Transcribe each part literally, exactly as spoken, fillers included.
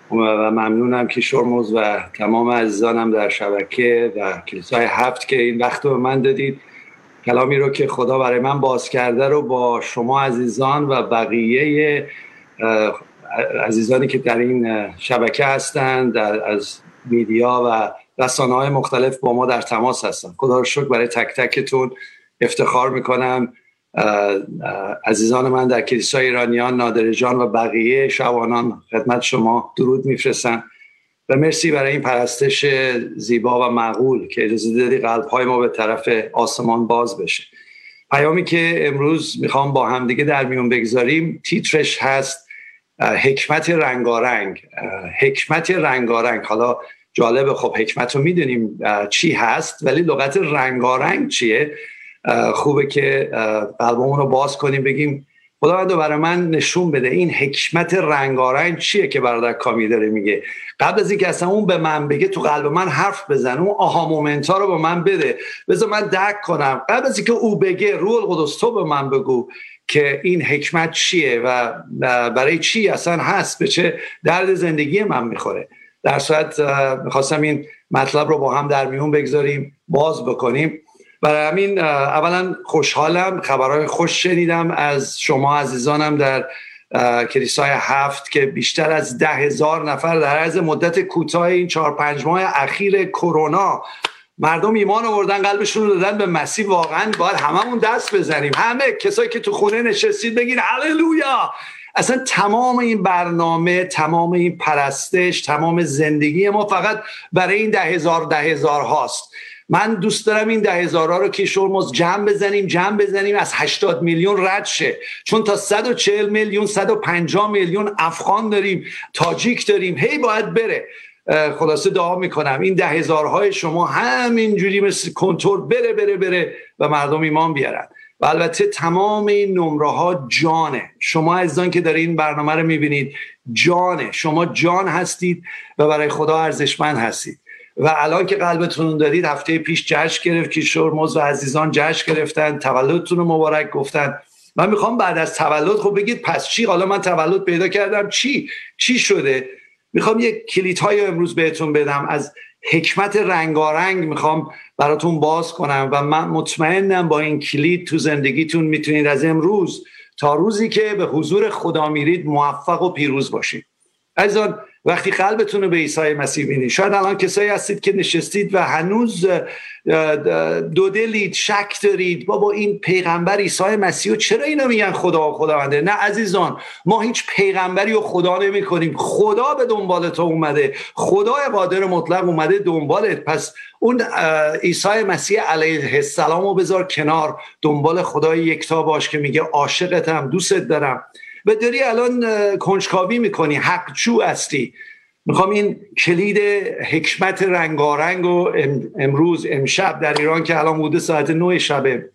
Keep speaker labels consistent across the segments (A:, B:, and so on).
A: و ممنونم که شرموز و تمام عزیزانم در شبکه و کلیسای هفت که این وقت رو به من دادید. کلامی رو که خدا برای من باز کرده رو با شما عزیزان و بقیه عزیزانی که در این شبکه هستند، در از میدیا و رسانه‌های مختلف با ما در تماس هستند. خدا رو شکر برای تک تکتون. افتخار میکنم عزیزان من در کلیسای ایرانیان، نادر جان و بقیه شبانان خدمت شما درود میفرستم و مرسی برای این پرستش زیبا و معقول که اجازه دادی قلب‌های ما به طرف آسمان باز بشه. پیامی که امروز میخوام با هم دیگه در میون بگذاریم تیترش هست حکمت رنگارنگ. حکمت رنگارنگ. حالا جالبه، خب حکمت رو میدونیم چی هست، ولی لغت رنگارنگ چیه؟ خوبه که قلبمون رو باز کنیم، بگیم خداوند برای من نشون بده این حکمت رنگارنگ چیه که برادر کامی داره میگه. قبل از اینکه اصلا اون به من بگه تو قلب من حرف بزن، اون آها مومنت ها رو به من بده، بذار من درک کنم. قبل از اینکه او بگه روح القدس تو به من بگو که این حکمت چیه و برای چی اصلا هست، به چه درد زندگی من میخوره. در صورت میخواستم این مطلب رو با هم در میون بگذاریم، باز بکنیم. برای همین اولا خوشحالم، خبرهای خوش شنیدم از شما عزیزانم در کلیسای هفت که بیشتر از ده هزار نفر در عرض مدت کوتاه این چهار پنج ماه اخیر کرونا مردم ایمان آوردن، قلبشون رو دادن به مسیح. واقعا باید هممون دست بزنیم، همه کسایی که تو خونه نشستید بگین هللویا. اصلا تمام این برنامه، تمام این پرستش، تمام زندگی ما فقط برای این ده هزار ده هزار هاست. من دوست دارم این ده هزار ها رو که شرموز جمع بزنیم جمع بزنیم از هشتاد میلیون رد شه، چون تا صد و چهل میلیون صد و پنجاه میلیون افغان داریم، تاجیک داریم، هی باید بره. خلاصه دعا میکنم این ده هزار های شما همینجوری مثل کنتور بره بره بره و مردم ایمان بیارن. و البته تمام این نمره ها جانه. شما عزیزان که دارین این برنامه رو میبینید جانه، شما جان هستید و برای خدا ارزشمند هستید. و الان که قلبتون دارید، هفته پیش جشن گرفت که شرموز و عزیزان جشن گرفتن، تولدتون رو مبارک گفتن. من میخوام بعد از تولد خب بگید پس چی؟ حالا من تولد پیدا کردم، چی چی شده؟ میخوام یک کلیدهای امروز بهتون بدم از حکمت رنگارنگ، میخوام براتون باز کنم و من مطمئنم با این کلید تو زندگیتون میتونید از امروز تا روزی که به حضور خدا میرید موفق و پیروز باشید. عزیزان وقتی قلبتون رو به عیسی مسیح بینید، شاید الان کسایی هستید که نشستید و هنوز دو دلید، شک دارید بابا این پیغمبر عیسی مسیح چرا اینا میگن خدا و خداونده. نه عزیزان، ما هیچ پیغمبری رو خدا نمی کنیم. خدا به دنبال تو اومده، خدای قادر مطلق اومده دنبالت. پس اون عیسی مسیح علیه السلام رو بذار کنار، دنبال خدای یکتا باش که میگه عاشقتم، دوستت دارم. و داری الان کنجکاوی میکنی، حقجو هستی. میخوام این کلید حکمت رنگارنگ رو امروز امشب در ایران که الان بوده ساعت نه شبه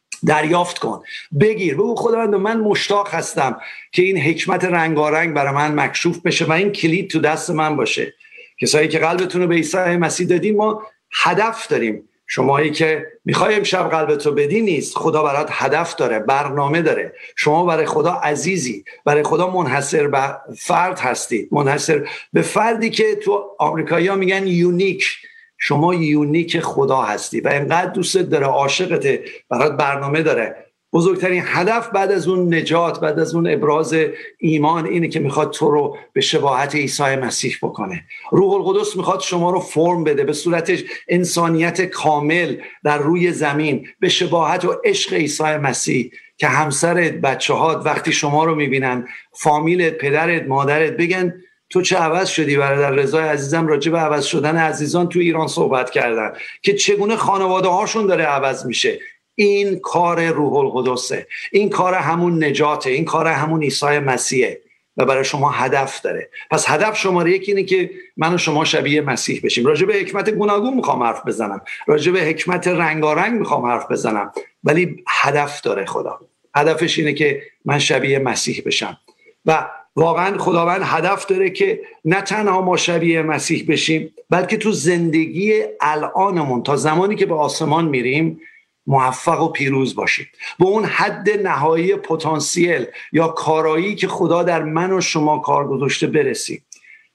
A: دریافت کن، بگیر، بگو خداوند من مشتاق هستم که این حکمت رنگارنگ برای من مکشوف بشه و این کلید تو دست من باشه. کسایی که قلبتون رو به عیسی مسیح دادین، ما هدف داریم. شمایی که میخوای امشب قلبتو بدی نیست، خدا برات هدف داره، برنامه داره. شما برای خدا عزیزی، برای خدا منحصر به فرد هستی، منحصر به فردی که تو آمریکایی ها میگن یونیک. شما یونیک خدا هستی و اینقدر دوستت داره، عاشقته، برات برنامه داره. بزرگترین هدف بعد از اون نجات، بعد از اون ابراز ایمان، اینه که میخواد تو رو به شباهت عیسی مسیح بکنه. روح القدس میخواد شما رو فرم بده به صورت انسانیت کامل در روی زمین، به شباهت و عشق عیسی مسیح، که همسرت، بچه‌هات وقتی شما رو میبینن، فامیلت، پدرت، مادرت، بگن تو چه عوض شدی. برادر رضای عزیزم راجع به عوض شدن عزیزان تو ایران صحبت کردن که چگونه خانواده هاشون داره عوض میشه. این کار روح القدسه، این کار همون نجاته، این کار همون عیسی مسیحه و برای شما هدف داره. پس هدف شماره یک اینه که من و شما شبیه مسیح بشیم. راجع به حکمت گوناگون میخوام حرف بزنم، راجع به حکمت رنگارنگ میخوام حرف بزنم، ولی هدف داره خدا. هدفش اینه که من شبیه مسیح بشم و واقعا خداوند هدف داره که نه تنها ما شبیه مسیح بشیم، بلکه تو زندگی الانمون تا زمانی که به آسمان میریم موفق و پیروز باشید، به اون حد نهایی پتانسیل یا کارایی که خدا در من و شما کار گذاشته برسید.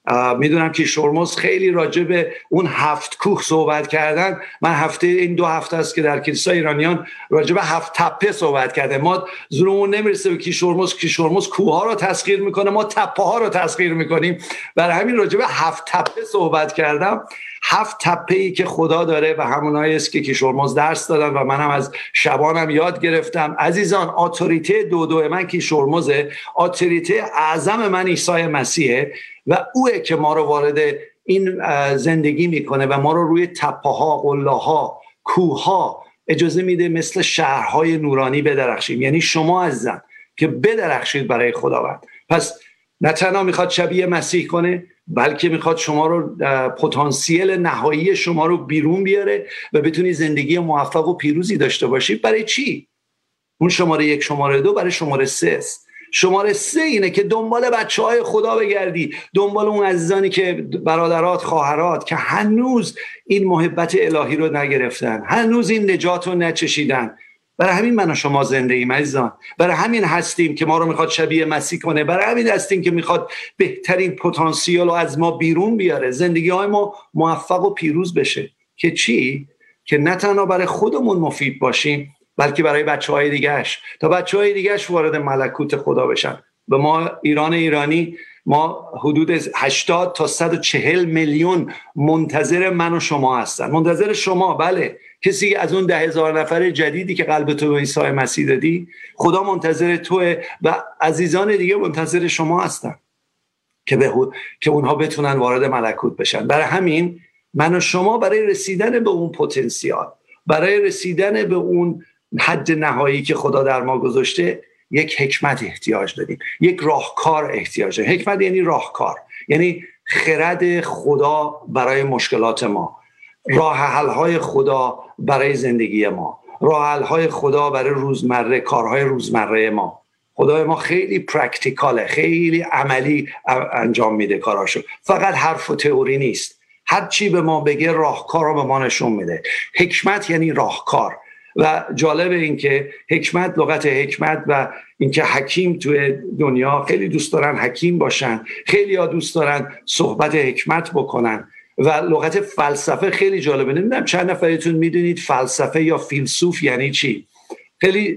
A: میدونم که شورموز خیلی راجع به اون هفت کوه صحبت کردن. من هفته این دو هفته است که در کلیسای ایرانیان راجع به هفت تپه صحبت کرده. ما زورمون نمیرسه به کیشورموز. کیشورموز کوه ها رو تسخیر میکنه، ما تپه ها رو تسخیر میکنیم. برای همین راجع به هفت تپه صحبت کردم. هفت تپه‌ای که خدا داره و همونایی است که کیشورموز درس دادن و منم از شبانم یاد گرفتم. عزیزان، اتوریته دو دو من کیشورموزه، اتوریته اعظم من عیسی مسیحه و اوه که ما رو وارد این زندگی میکنه و ما رو روی تپه‌ها، قله‌ها، کوه‌ها اجازه میده مثل شهرهای نورانی بدرخشیم. یعنی شما عزیزان که بدرخشید برای خداوند. پس نه تنها میخواد شبیه مسیح کنه، بلکه میخواد شما رو پتانسیل نهایی شما رو بیرون بیاره و بتونی زندگی موفق و پیروزی داشته باشی. برای چی؟ اون شماره یک، شماره دو برای شماره سه است. شماره سه اینه که دنبال بچه های خدا بگردی، دنبال اون عزیزانی که برادرات، خواهرات که هنوز این محبت الهی رو نگرفتن، هنوز این نجات رو نچشیدن. برای همین من و شما زنده ایم عزیزان. برای همین هستیم که ما رو میخواد شبیه مسیح کنه. برای همین هستیم که میخواد بهترین پتانسیل رو از ما بیرون بیاره، زندگی های ما موفق و پیروز بشه. که چی؟ که نه تنها برای خودمون مفید باشیم، بلکه برای بچه های دیگهش، تا بچه های دیگهش وارد ملکوت خدا بشن. به ما ایران ایرانی، ما حدود هشتاد تا صد و چهل میلیون منتظر من و شما هستن. منتظر شما، بله، کسی از اون ده هزار نفر جدیدی که قلب تو به عیسی مسیح دادی، خدا منتظر توه و عزیزان دیگه منتظر شما هستن که به که اونها بتونن وارد ملکوت بشن. برای همین من و شما برای رسیدن به اون پتانسیل، برای رسیدن به اون حد نهایی که خدا در ما گذاشته، یک حکمت احتیاج داریم، یک راهکار احتیاج داریم. حکمت یعنی راهکار، یعنی خرد خدا برای مشکلات ما، راه حل‌های خدا برای زندگی ما، راه حل‌های خدا برای روزمره، کارهای روزمره ما. خدای ما خیلی پرکتیکاله، خیلی عملی انجام میده کاراشو. فقط حرف و تئوری نیست. هر چی به ما بگه راهکار رو به ما نشون میده. حکمت یعنی راهکار. و جالب این که حکمت، لغت حکمت و اینکه حکیم توی دنیا خیلی دوست دارن حکیم باشن، خیلی ها دوست دارن صحبت حکمت بکنن. و لغت فلسفه خیلی جالبه. نمیدونم چند نفرتون میدونید فلسفه یا فیلسوف یعنی چی؟ خیلی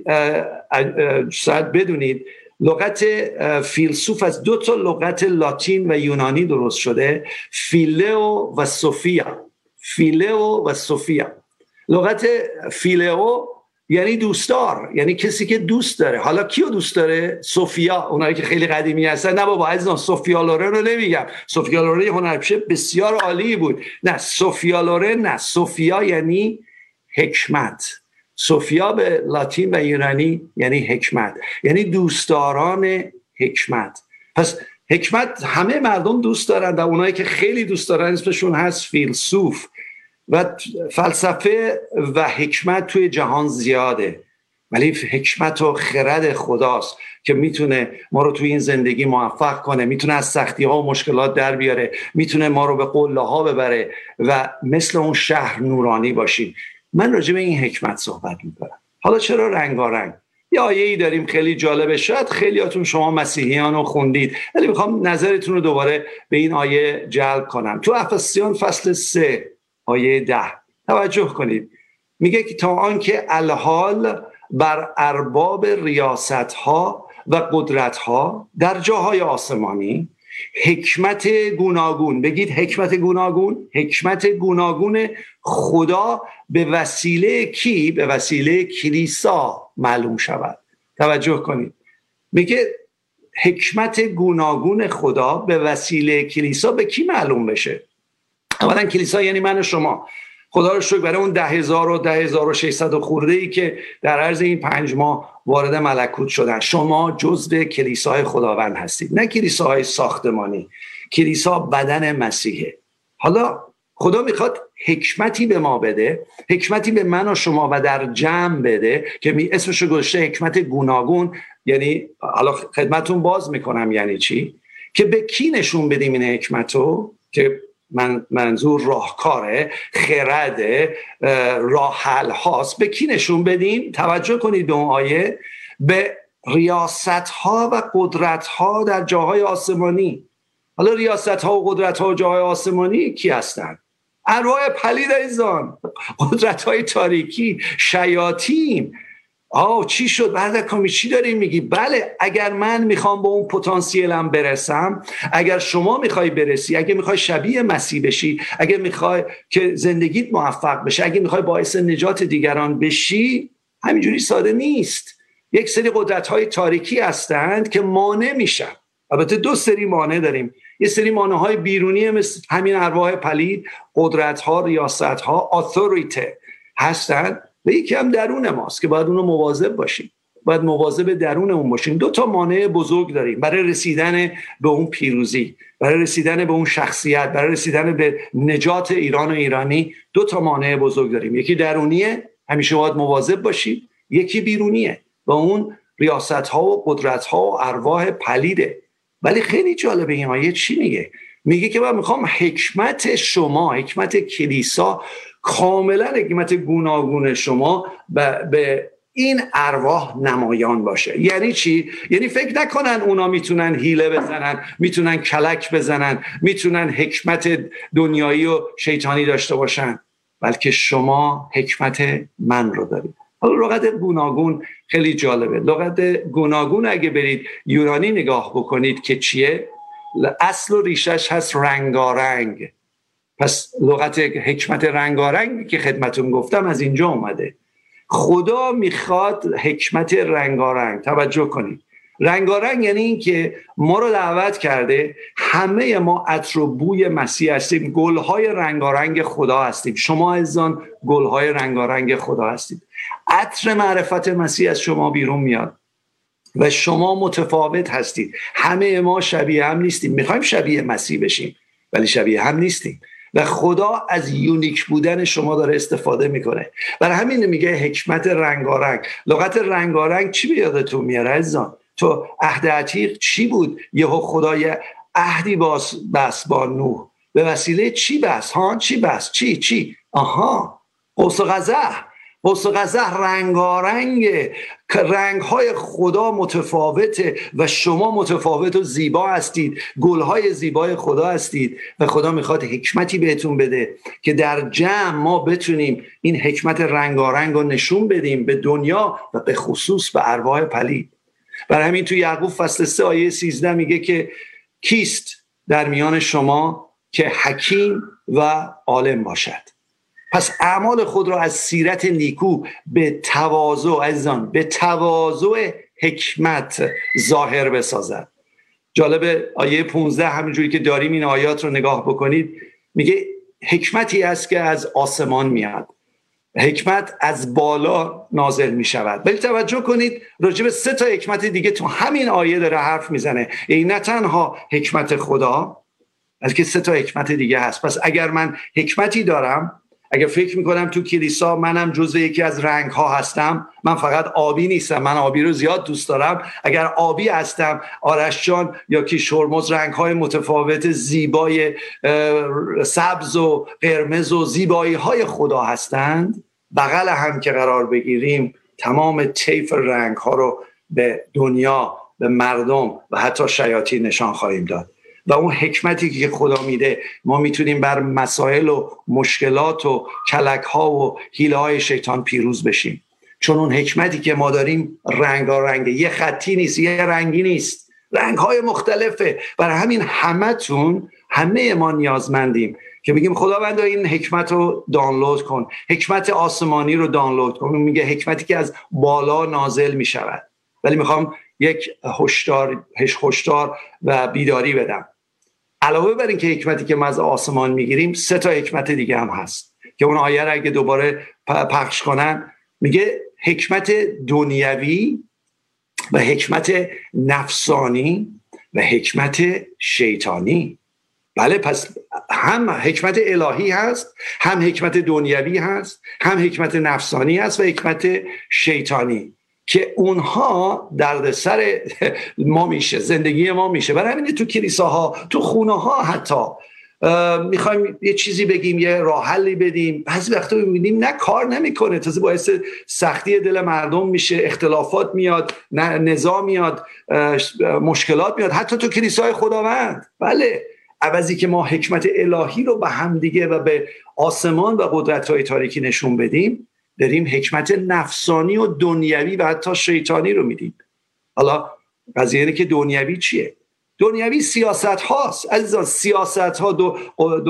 A: شاید بدونید لغت فیلسوف از دو تا لغت لاتین و یونانی درست شده، فیلئو و سوفیا. فیلئو و سوفیا. لغت فیلئو یعنی دوستدار، یعنی کسی که دوست داره. حالا کیو دوست داره؟ سوفیا، اونایی که خیلی قدیمی هستن. نه بابا عزیزان، سوفیا لورن رو نمیگم. سوفیا لورن هنرپیشه بسیار عالی بود. نه سوفیا لورن، نه. سوفیا یعنی حکمت. سوفیا به لاتین و یونانی یعنی حکمت، یعنی دوستداران حکمت. پس حکمت همه مردم دوست دارن و اونایی که خیلی دوست دارن اسمشون هست فیلسوف. و فلسفه و حکمت توی جهان زیاده، ولی حکمت و خرد خداست که میتونه ما رو توی این زندگی موفق کنه، میتونه از سختی ها و مشکلات در بیاره، میتونه ما رو به قله ها ببره و مثل اون شهر نورانی باشیم. من راجع به این حکمت صحبت میکنم. حالا چرا رنگارنگ؟ یه آیه‌ای داریم خیلی جالبه، شاید خیلیاتون شما مسیحیان رو خوندید، ولی میخوام نظرتون رو دوباره به این آیه جلب کنم. تو افسیان فصل سه آیه ده توجه کنید. میگه که تا آنکه الحال بر ارباب ریاست ها و قدرت ها در جاهای آسمانی حکمت گوناگون، بگید حکمت گوناگون، حکمت گوناگون خدا به وسیله کی؟ به وسیله کلیسا معلوم شود. توجه کنید. میگه حکمت گوناگون خدا به وسیله کلیسا به کی معلوم بشه؟ اولا کلیسا یعنی من و شما. خدا رو شکر برای اون ده هزار و ده هزار و ششصد و خورده ای که در عرض این پنج ماه وارد ملکوت شدن. شما جزء کلیسای خداوند هستید، نه کلیساهای ساختمانی. کلیسا بدن مسیحه. حالا خدا میخواد حکمتی به ما بده، حکمتی به من و شما و در جمع بده که می اسمشو گذاشته حکمت گوناگون. یعنی حالا خدمتون باز میکنم یعنی چی؟ که به کی نشون بدیم این حکمتو؟ که من منظور راهکاره، خرده، راه حل هاست. به کی نشون بدیم؟ توجه کنید به اون آیه. به ریاست ها و قدرت ها در جاهای آسمانی. حالا ریاست ها و قدرت ها و جاهای آسمانی کی هستن؟ ارواح پلید ایزان، قدرت های تاریکی، شیاطین. آه چی شد بردکامی، چی داری میگی؟ بله، اگر من میخوام به اون پتانسیلم برسم، اگر شما میخوای برسی، اگر میخوای شبیه مسیح بشی، اگر میخوای که زندگیت موفق بشه، اگر میخوای باعث نجات دیگران بشی، همینجوری ساده نیست. یک سری قدرت های تاریکی هستند که مانع میشن. البته دو سری مانع داریم، یه سری مانع های بیرونی مثل همین ارواح پلید، قدرت ها، ریاست ها، اتوریته هستند، و یکی هم درون ماست که باید اونو مواظب باشیم، باید مواظب درون اون باشیم. دو تا مانع بزرگ داریم برای رسیدن به اون پیروزی، برای رسیدن به اون شخصیت، برای رسیدن به نجات ایران و ایرانی. دو تا مانع بزرگ داریم، یکی درونیه، همیشه باید مواظب باشیم، یکی بیرونیه و اون ریاست ها و قدرت ها و ارواح پلیده. ولی خیلی جالبه این آیه چی میگه؟ میگه که من میخوام حکمت شما، حکمت کلیسا، کاملا حکمت گوناگون شما به این ارواح نمایان باشه. یعنی چی؟ یعنی فکر نکنن اونا میتونن حیله بزنن، میتونن کلک بزنن، میتونن حکمت دنیایی و شیطانی داشته باشن، بلکه شما حکمت من رو دارید. حالا لغت گوناگون خیلی جالبه. لغت گوناگون اگه برید یونانی نگاه بکنید که چیه، اصل و ریشش هست رنگارنگ. پس لغت حکمت رنگارنگی که خدمتون گفتم از اینجا اومده. خدا میخواد حکمت رنگارنگ. توجه کنید، رنگارنگ یعنی این که ما رو دعوت کرده، همه ما عطر و بوی مسیح هستیم، گلهای رنگارنگ خدا هستیم. شما عزیزان گلهای رنگارنگ خدا هستید. عطر معرفت مسیح از شما بیرون میاد و شما متفاوت هستید. همه ما شبیه هم نیستیم. میخوایم شبیه مسیح بشیم ولی شبیه هم نیستیم و خدا از یونیک بودن شما داره استفاده میکنه. برای همین میگه حکمت رنگارنگ. لغت رنگارنگ چی به یادتون میاره عزیزان؟ تو عهد عتیق چی بود؟ یهو خدای عهدی باز بس با نوح. به وسیله چی بس؟ ها چی بس؟ چی چی؟ آها، قوس قزح. قوس قزح رنگارنگه، رنگهای خدا متفاوته و شما متفاوت و زیبا هستید، گلهای زیبای خدا هستید و خدا میخواد حکمتی بهتون بده که در جمع ما بتونیم این حکمت رنگارنگ رو نشون بدیم به دنیا و به خصوص به ارواح پلید. برای همین تو یعقوب فصل سه آیه سیزده میگه که کیست در میان شما که حکیم و عالم باشد. پس اعمال خود را از سیرت نیکو به تواضع عزیزان، به تواضع حکمت ظاهر بسازد. جالب آیه پانزده همینجوری که داریم این آیات رو نگاه بکنید، میگه حکمتی است که از آسمان میاد، حکمت از بالا نازل می شود. ولی توجه کنید راجع به سه تا حکمت دیگه تو همین آیه داره حرف میزنه. این نه تنها حکمت خدا، بلکه سه تا حکمت دیگه هست. پس اگر من حکمتی دارم، اگر فکر میکنم تو کلیسا منم جزء یکی از رنگ ها هستم، من فقط آبی نیستم، من آبی رو زیاد دوست دارم، اگر آبی هستم، آرش جان یا کیشورمز رنگ های متفاوت زیبای سبز و قرمز و زیبایی های خدا هستند، بغل هم که قرار بگیریم تمام طیف رنگ ها رو به دنیا، به مردم و حتی شیاطین نشان خواهیم داد. و اون حکمتی که خدا میده ما میتونیم بر مسائل و مشکلات و کلک ها و حیله های شیطان پیروز بشیم، چون اون حکمتی که ما داریم رنگارنگه، یه خطی نیست، یه رنگی نیست، رنگ های مختلفه. برای همین همتون، همه ما نیازمندیم که بگیم خداوند این حکمت رو دانلود کن، حکمت آسمانی رو دانلود کن. میگه حکمتی که از بالا نازل میشود. ولی میخوام یک هشدار هشدار و بیداری بدم. علاوه بر این که حکمتی که ما از آسمان میگیریم، سه تا حکمت دیگه هم هست که اون آیه رو اگه دوباره پخش کنن، میگه حکمت دنیوی و حکمت نفسانی و حکمت شیطانی. بله، پس هم حکمت الهی هست، هم حکمت دنیوی هست، هم حکمت نفسانی هست و حکمت شیطانی که اونها دردسر ما میشه، زندگی ما میشه. برای همین تو کلیساها، تو خونه ها حتی میخوایم یه چیزی بگیم، یه راه حلی بدیم، بعضی وقتا میبینیم نه کار نمیکنه، تازه باعث سختی دل مردم میشه، اختلافات میاد، نزاع میاد، مشکلات میاد، حتی تو کلیسای خداوند. بله، عوضی که ما حکمت الهی رو به همدیگه و به آسمان و قدرت‌های تاریکی نشون بدیم، داریم حکمت نفسانی و دنیوی و حتی شیطانی رو میدیم. حالا قضیه اینه که دنیوی چیه؟ دنیوی سیاست هاست عزیزان. سیاست ها، دو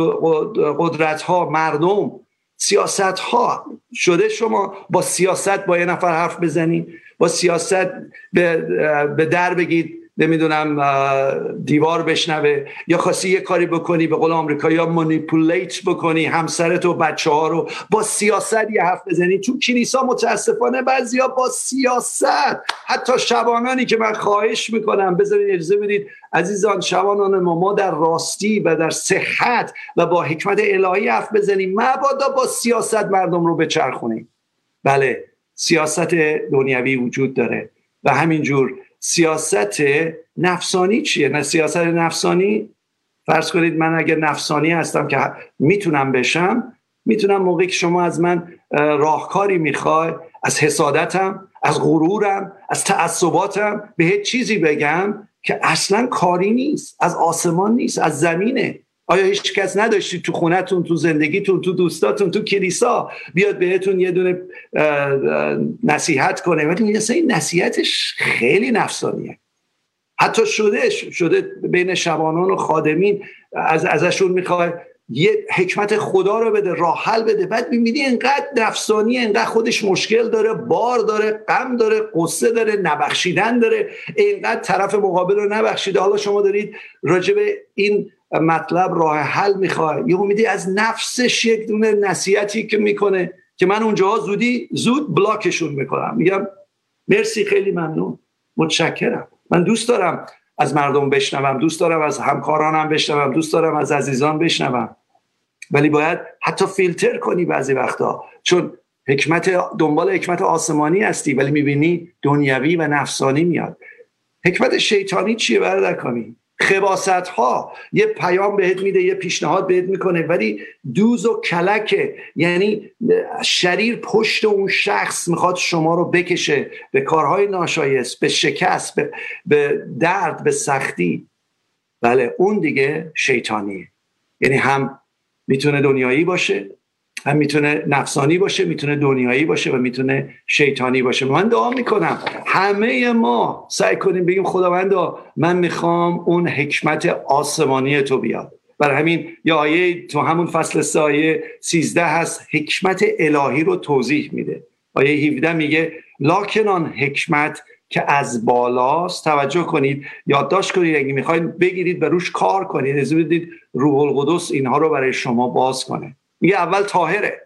A: قدرت ها، مردم، سیاست ها شده شما با سیاست با یه نفر حرف بزنی، با سیاست به, به در بگید نمیدونم دیوار بشنوه، یا خواستی یه کاری بکنی به قول آمریکایی یا مانیپولیت بکنی همسرت و بچه ها رو، با سیاست یه حرف بزنی. تو کلیسا متاسفانه بعضیا با سیاست، حتی شبانانی که من خواهش میکنم بذارید اجازه بدید عزیزان، شبانان ما ما در راستی و در صحت و با حکمت الهی حرف بزنیم، مبادا با سیاست مردم رو بچرخونیم. بله، سیاست دنیوی وجود داره و همینجور سیاست نفسانی چیه؟ نه، سیاست نفسانی، فرض کنید من اگر نفسانی هستم که میتونم بشم، میتونم موقعی که شما از من راهکاری میخوای، از حسادتم، از غرورم، از تعصباتم به هیچ چیزی بگم که اصلا کاری نیست، از آسمان نیست، از زمینه. آیا هیچ کس نداشتید تو خونتون، تو زندگیتون، تو دوستاتون، تو کلیسا بیاد بهتون یه دونه نصیحت کنه ولی میگه این نصیحتش خیلی نفسانیه؟ حتی شده شده بین شبانان و خادمین از ازشون میخواد یه حکمت خدا رو بده، راه حل بده، بعد میبینی اینقدر نفسانیه، اینقدر خودش مشکل داره، بار داره، غم داره، قصه داره، نبخشیدن داره، اینقدر طرف مقابل رو نبخشیده. حالا شما دارید راجع به این مطلب راه حل میخوای، یه امیدی از نفسش یک دونه نصیحتی که میکنه که من اونجا زودی زود بلاکشون میکنم، میگم مرسی، خیلی ممنون، متشکرم، من دوست دارم از مردم بشنوم، دوست دارم از همکارانم بشنوم، دوست دارم از عزیزان بشنوم، ولی باید حتی فیلتر کنی بعضی وقتا، چون حکمت دنبال حکمت آسمانی هستی ولی میبینی دنیوی و نفسانی میاد. حکمت شیطانی چیه برادر کامی؟ خباست ها، یه پیام بهت میده، یه پیشنهاد بهت میکنه ولی دوز و کلکه، یعنی شریر پشت اون شخص میخواد شما رو بکشه به کارهای ناشایست، به شکست، به, به درد، به سختی. بله، اون دیگه شیطانیه. یعنی هم میتونه دنیایی باشه، هم میتونه نفسانی باشه، میتونه دنیایی باشه و میتونه شیطانی باشه. من دعا میکنم همه ما سعی کنیم بگیم خداوندا من میخوام اون حکمت آسمانی تو بیاد. برای همین یه آیه تو همون فصل سه آیه سیزده هست، حکمت الهی رو توضیح میده. آیه هفده میگه لکن آن حکمت که از بالاست، توجه کنید، یادداشت کنید، اگه میخواید بگیرید و روش کار کنید، اجازه بدید روح القدس اینها رو برای شما باز کنه. میگه اول طاهره،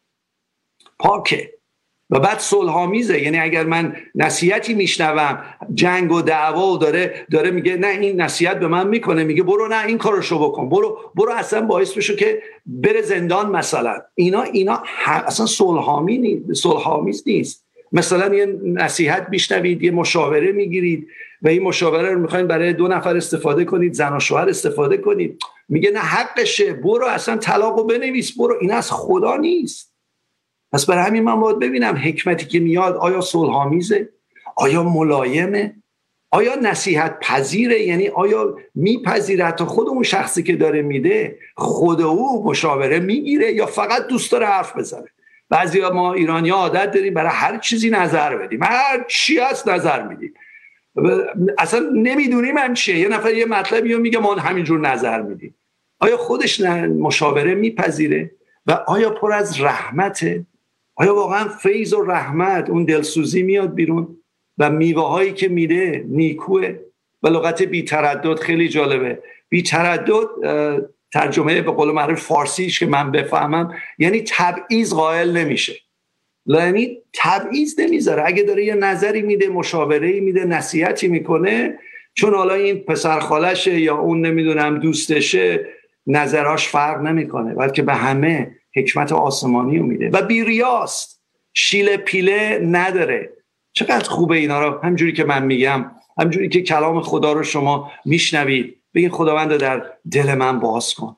A: پاکه و بعد صلح‌آمیزه. یعنی اگر من نصیحتی میشنوم جنگ و دعوا و داره داره میگه نه این نصیحت به من میکنه، میگه برو نه این کارشو بکن، برو برو اصلا باعث بشو که بره زندان مثلا، اینا اینا اصلا صلح‌آمیز نیست. مثلا یه نصیحت میشنوید، یه مشاوره میگیرید و این مشاوره رو میخواین برای دو نفر استفاده کنید، زن و شوهر استفاده کنید، میگه نه حقشه، برو اصلا طلاقو بنویس، برو، این از خدا نیست. پس برای همین من باید ببینم حکمتی که میاد آیا صلح‌آمیزه، آیا ملایمه، آیا نصیحت پذیره، یعنی آیا میپذیره حتی خود اون شخصی که داره میده خود او مشاوره میگیره یا فقط دوست داره حرف بزنه. بعضی ما ایرانی ها عادت داریم برای هر چیزی نظر بدیم، هر چی هست نظر میدیم، اصلا نمیدونیم هم چیه. یه نفر یه مطلبی رو میگه ما همینجور نظر میدیم. آیا خودش مشاوره میپذیره و آیا پر از رحمته؟ آیا واقعا فیض و رحمت، اون دلسوزی میاد بیرون و میوه هایی که میده نیکوه؟ و لغت بی تردد خیلی جالبه. بی تردد ترجمه به قول معروف فارسیش که من بفهمم یعنی تبعیض قائل نمیشه، یعنی تبعیض نمیذاره. اگه داره یه نظری میده، مشاوره‌ای میده، نصیحتی میکنه، چون حالا این پسر خالشه یا اون نمیدونم دوستشه، نظراش فرق نمیکنه، بلکه به همه حکمت آسمانی رو میده و بیریاست، شیله پیله نداره. چقدر خوبه اینا رو همجوری که من میگم، همجوری که کلام خدا رو شما میشنوید، بگین خداوند در دل من باز کن،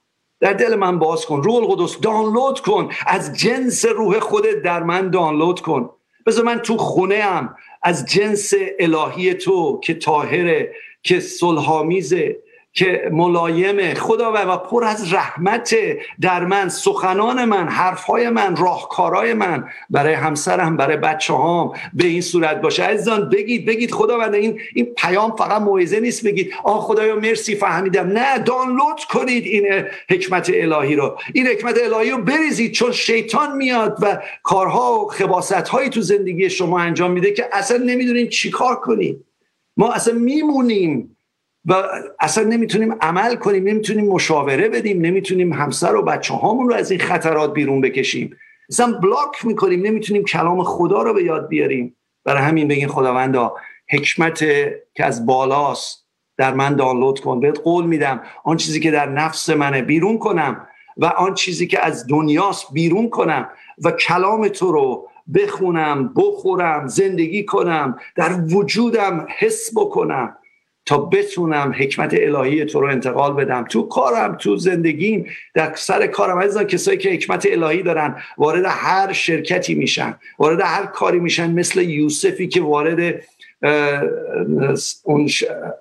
A: در دل من باز کن. روح القدس دانلود کن، از جنس روح خودت در من دانلود کن. بذار من تو خونه ام از جنس الهی تو که طاهره، که صلح‌آمیزه، که ملایم خداوند و پر از رحمت در من، سخنان من، حرفهای من، راهکارهای من برای همسرم، برای بچه‌هام به این صورت باشه. عزیزان بگید بگید خداوند این این پیام فقط موعظه نیست بگید آ خدایا مرسی فهمیدم، نه، دانلود کنید این حکمت الهی رو، این حکمت الهی رو بریزید، چون شیطان میاد و کارها و خباثت‌هایی تو زندگی شما انجام میده که اصلا نمیدونین چی کار کنید. ما اصلا میمونیم و اصلا نمیتونیم عمل کنیم، نمیتونیم مشاوره بدیم، نمیتونیم همسر و بچه هامون رو از این خطرات بیرون بکشیم، اصلا بلاک میکنیم، نمیتونیم کلام خدا رو به یاد بیاریم. برای همین بگین خداوندا حکمت که از بالاست در من دانلود کن. بهت قول میدم آن چیزی که در نفس منه بیرون کنم و آن چیزی که از دنیاست بیرون کنم و کلام تو رو بخونم، بخورم، زندگی کنم، در وجودم حس بکنم تا بتونم حکمت الهی تو رو انتقال بدم تو کارم، تو زندگیم، در سر کارم. عزیزان کسایی که حکمت الهی دارن وارد هر شرکتی میشن، وارد هر کاری میشن، مثل یوسفی که وارد اون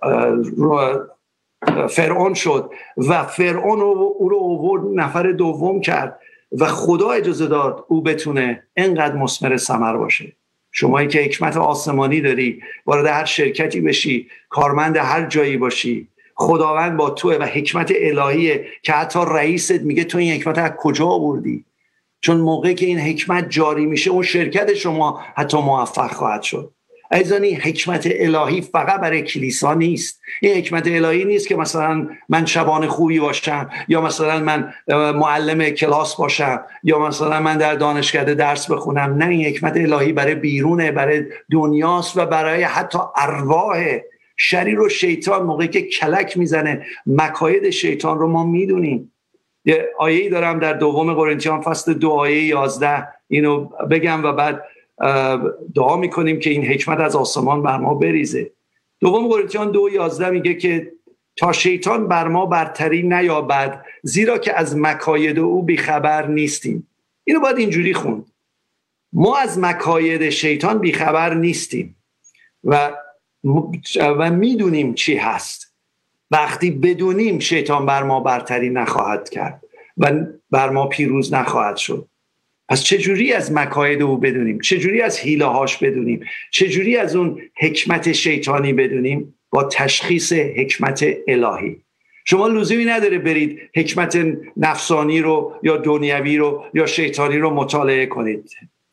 A: فرعون شد و فرعون او رو آورد نفر دوم کرد و خدا اجازه داد او بتونه انقدر مثمر ثمر باشه. شمایی که حکمت آسمانی داری، وارد هر شرکتی بشی، کارمند هر جایی باشی، خداوند با توه و حکمت الهیه که حتی رئیست میگه تو این حکمت از کجا آوردی؟ چون موقعی که این حکمت جاری میشه اون شرکت شما حتی موفق خواهد شد. عزیزان این حکمت الهی فقط برای کلیسا نیست. این حکمت الهی نیست که مثلا من شبان خوبی باشم یا مثلا من معلم کلاس باشم یا مثلا من در دانشکده درس بخونم. نه، این حکمت الهی برای بیرونه، برای دنیاست و برای حتی ارواح شریر و شیطان. موقعی که کلک میزنه مکاید شیطان رو ما میدونیم. یه آیه‌ای دارم در دوم قرنتیان فصل دو آیه یازده، اینو بگم و بعد دعا میکنیم که این حکمت از آسمان بر ما بریزه. دوم قرنتیان دو یازده میگه که تا شیطان بر ما برتری نیابد، زیرا که از مکاید او بیخبر نیستیم. اینو باید اینجوری خوند، ما از مکاید شیطان بیخبر نیستیم و و میدونیم چی هست. وقتی بدونیم شیطان بر ما برتری نخواهد کرد و بر ما پیروز نخواهد شد. پس چجوری از مکاید او بدونیم؟ چجوری از حیله هاش بدونیم؟ چجوری از اون حکمت شیطانی بدونیم؟ با تشخیص حکمت الهی. شما لزومی نداره برید حکمت نفسانی رو یا دنیوی رو یا شیطانی رو مطالعه کنید.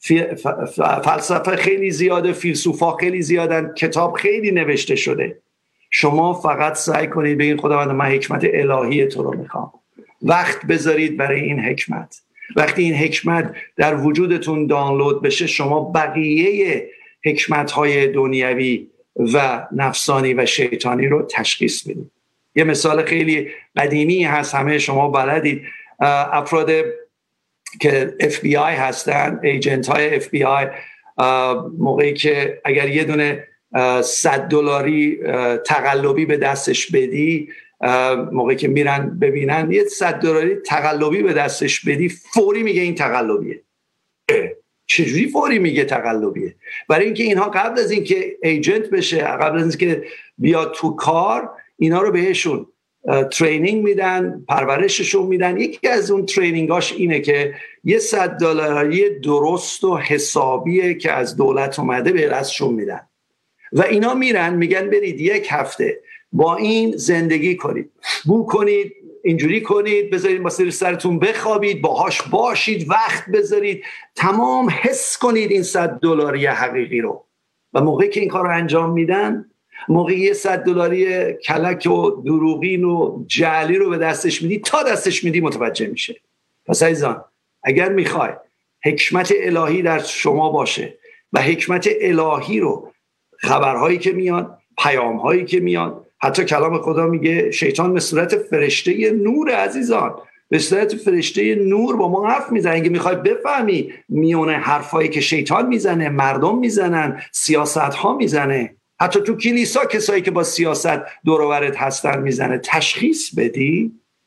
A: فلسفه خیلی زیاده، فیلسوفا خیلی زیادن، کتاب خیلی نوشته شده. شما فقط سعی کنید بگید خداوند من حکمت الهی تو رو میخوام. وقت بذارید برای این حکمت. وقتی این حکمت در وجودتون دانلود بشه شما بقیه حکمت‌های دنیوی و نفسانی و شیطانی رو تشخیص بدید. یه مثال خیلی قدیمی هست، همه شما بلدید، افراد که اف بی آی هستن، ایجنت های اف بی آی، موقعی که اگر یه دونه صد دلاری تقلبی به دستش بدی، موقعی که میرن ببینن یه صد دلاری تقلبی به دستش بدی، فوری میگه این تقلبیه. چجوری فوری میگه تقلبیه؟ برای اینکه اینها قبل از اینکه ایجنت بشه، قبل از اینکه بیاد تو کار، اینا رو بهشون ترینینگ میدن، پرورششون میدن. یکی از اون ترینینگاش اینه که یه صد دلاری درست و حسابیه که از دولت اومده به دستشون میدن و اینا میرن میگن برید یک هفته با این زندگی کنید، بو کنید، اینجوری کنید، بذارید با سر سرتون بخوابید، باهاش باشید، وقت بذارید، تمام حس کنید این صد دلاری حقیقی رو. و موقعی که این کار رو انجام میدن، موقعی یه صد دلاری کلک و دروغین و جعلی رو به دستش میدی، تا دستش میدی متوجه میشه. پس عزیزان اگر میخوای حکمت الهی در شما باشه و حکمت الهی رو، خبرهایی که میاد، پیامهایی که میاد، حتی کلام خدا میگه شیطان به صورت فرشته نور، عزیزان به صورت فرشته نور با ما حرف میزنه. اگه میخوای بفهمی میونه حرفایی که شیطان میزنه، مردم میزنن، سیاست ها میزنه، حتی تو کلیسا کسایی که با سیاست دور و برت هستن میزنه، تشخیص بدی،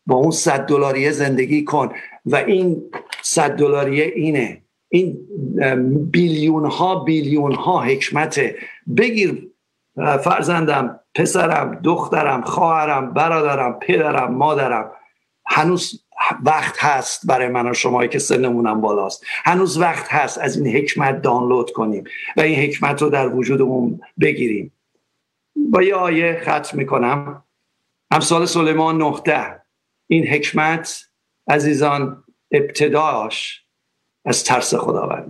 A: با اون صد دلاریه زندگی کن و این صد دلاریه اینه، این بیلیون ها بیلیون ها حکمته. بگیر فرزندم، پسرم، دخترم، خواهرم، برادرم، پدرم، مادرم، هنوز وقت هست برای من و شمایی که سنمونم بالاست، هنوز وقت هست از این حکمت دانلود کنیم و این حکمت رو در وجودمون بگیریم. با یه آیه ختم میکنم، امثال سلیمان نه ده. این حکمت عزیزان ابتداش از ترس خداوند.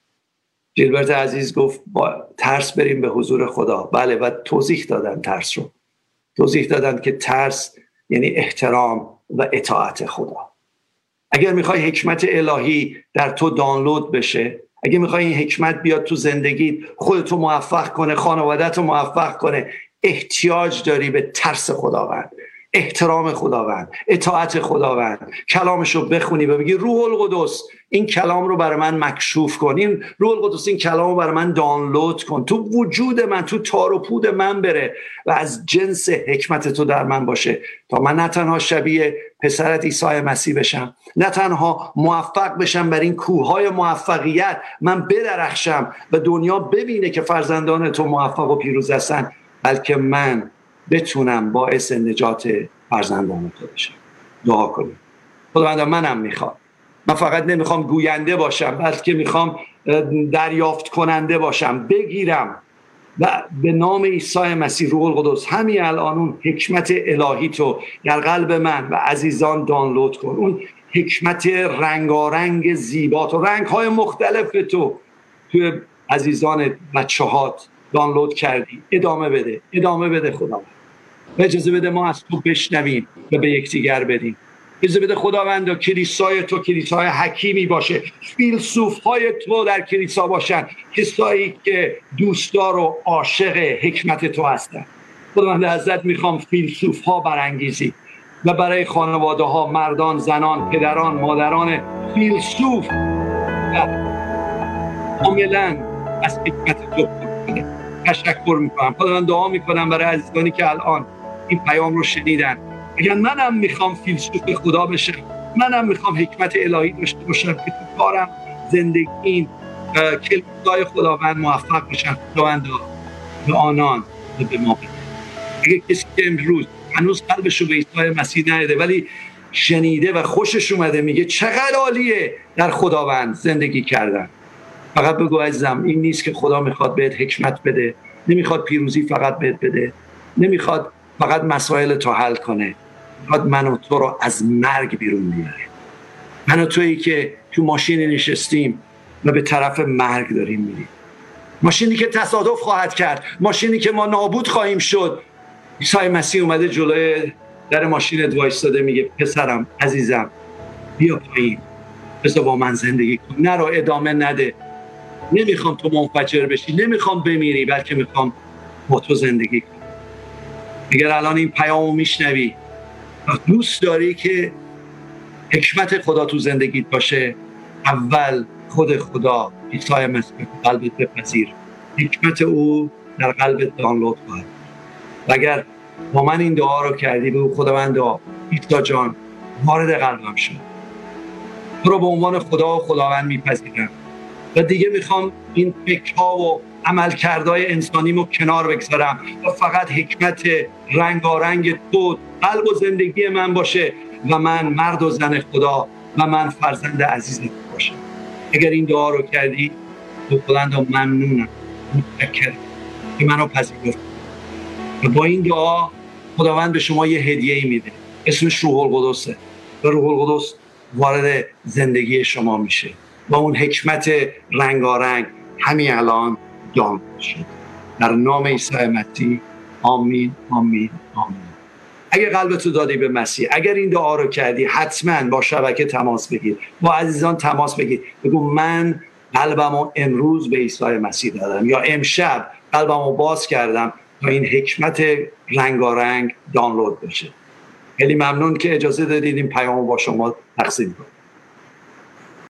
A: جیلبرت عزیز گفت با ترس بریم به حضور خدا. بله، و توضیح دادن ترس رو، توضیح دادن که ترس یعنی احترام و اطاعت خدا. اگر میخوای حکمت الهی در تو دانلود بشه، اگر میخوای این حکمت بیاد تو زندگیت، خودتو موفق کنه، خانواده‌تو موفق کنه، احتیاج داری به ترس خداوند، احترام خداوند، اطاعت خداوند. کلامشو بخونی و بگی روح القدس این کلام رو برای من مکشوف کن، این روح القدس این کلام رو برای من دانلود کن، تو وجود من، تو تار و پود من بره و از جنس حکمت تو در من باشه، تا من نه تنها شبیه پسرت عیسی مسیح بشم، نه تنها موفق بشم بر این کوههای موفقیت من بدرخشم و دنیا ببینه که فرزندان تو موفق و پیروز هستن، بلکه من بتونم باعث نجات فرزندان تو بشم. دعا کنیم. خداوند منم میخوام، من فقط نمیخوام گوینده باشم، بلکه میخوام دریافت کننده باشم، بگیرم و به نام عیسی مسیح روح القدس همین الان اون حکمت الهی تو در قلب من و عزیزان دانلود کن. اون حکمت رنگارنگ زیبا تو، رنگ‌های مختلف تو توی عزیزان بچه‌هات دانلود کردی. ادامه بده، ادامه بده خداوند. اجازه بده ما از تو بشنویم و به یکدیگر بدیم. اجازه بده خداوند کلیسای تو کلیسای حکیمی باشه، فیلسوف‌های تو در کلیسا باشن، کسایی که دوستدار و عاشق حکمت تو هستن. خداوند ازت میخوام فیلسوف‌ها برانگیزی و برای خانواده‌ها، مردان، زنان، پدران، مادران فیلسوف کاملا از حکمت تو تشکر میکنم. خداوند دعا میکنم برای عزیزانی که الان این پیام رو شنیدن. اگر منم میخوام فیلسوف خدا بشم، منم میخوام حکمت الهی داشته باشم که تو کارم، زندگی، این کلیسای خداوند موفق بشم، خداوند به آنان و به ما بده. اگر کسی که امروز هنوز قلبش رو به عیسی مسیح ندیده ولی شنیده و خوشش اومده، میگه چقدر عالیه در خداوند زندگی کردن، فقط بگو عزیزم این نیست که خدا میخواد بهت حکمت بده، نمیخواد پیروزی فقط بهت بده، نمیخواد فقط مسائل تو حل کنه، میخواد من و تو رو از مرگ بیرون بیاره. من و تویی که تو ماشین نشستیم و به طرف مرگ داریم میریم، ماشینی که تصادف خواهد کرد، ماشینی که ما نابود خواهیم شد. عیسی مسیح اومده جلوی در ماشینت وایستاده، میگه پسرم عزیزم بیا پایین، بذار با من زندگی کن، نرو ادامه نده، نمیخوام تو منفجر بشی، نمیخوام بمیری، بلکه میخوام با تو زندگی کنم. اگر الان این پیامو میشنوی و دوست داری که حکمت خدا تو زندگیت باشه، اول خود خدا عیسی مسیح قلبت بپذیر، حکمت او در قلبت دانلود کن. و اگر با من این دعا رو کردی، بگو خداوند عیسی جان وارد قلبم شد، تو رو به عنوان خدا و خداوند میپذیرم و دیگه میخوام این فکرها و عملکردهای انسانیمو کنار بگذارم و فقط حکمت رنگارنگ تو قلب و زندگی من باشه و من مرد و زن خدا و من فرزند عزیز تو باشم. اگر این دعا رو کردی، تو خداوند ممنونم، متشکرم که منو پذیرفتی. و با این دعا خداوند به شما یه هدیه‌ای میده، اسمش روح القدسه و روح القدس وارد زندگی شما میشه با اون حکمت رنگارنگ همین الان دانلود شد. در نام عیسی مسیح آمین آمین آمین. اگر قلبتو دادی به مسیح، اگر این دعا رو کردی، حتما با شبکه تماس بگیر، با عزیزان تماس بگیر، بگو من قلبمو امروز به عیسی مسیح دادم یا امشب قلبمو باز کردم تا این حکمت رنگارنگ دانلود بشه. خیلی ممنون که اجازه دادید این پیامو با شما تقسیم کنم.